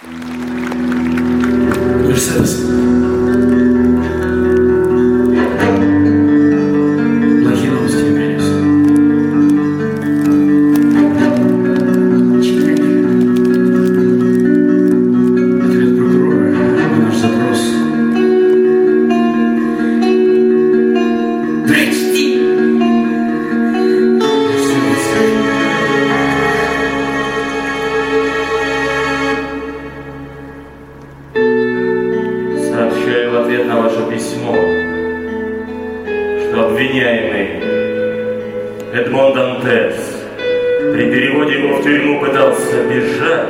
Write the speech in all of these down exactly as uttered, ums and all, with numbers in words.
Мерседес. Плохие новости не принес. Читай. Ответ прокурора на наш запрос. Прочти! Сообщаю в ответ на ваше письмо, что обвиняемый Эдмон Дантес при переводе его в тюрьму пытался бежать.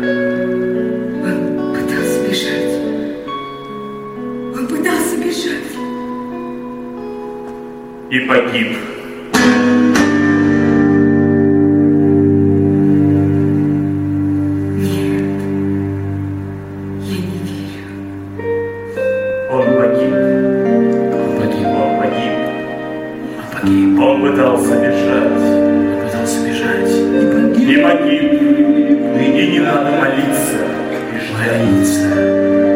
Он пытался бежать. Он пытался бежать. И погиб. Нет. Я не верю. Он погиб. Он погиб. Он погиб. Он погиб. Он пытался бежать. Он пытался бежать. И погиб. И не надо молиться. Бежать. Молиться.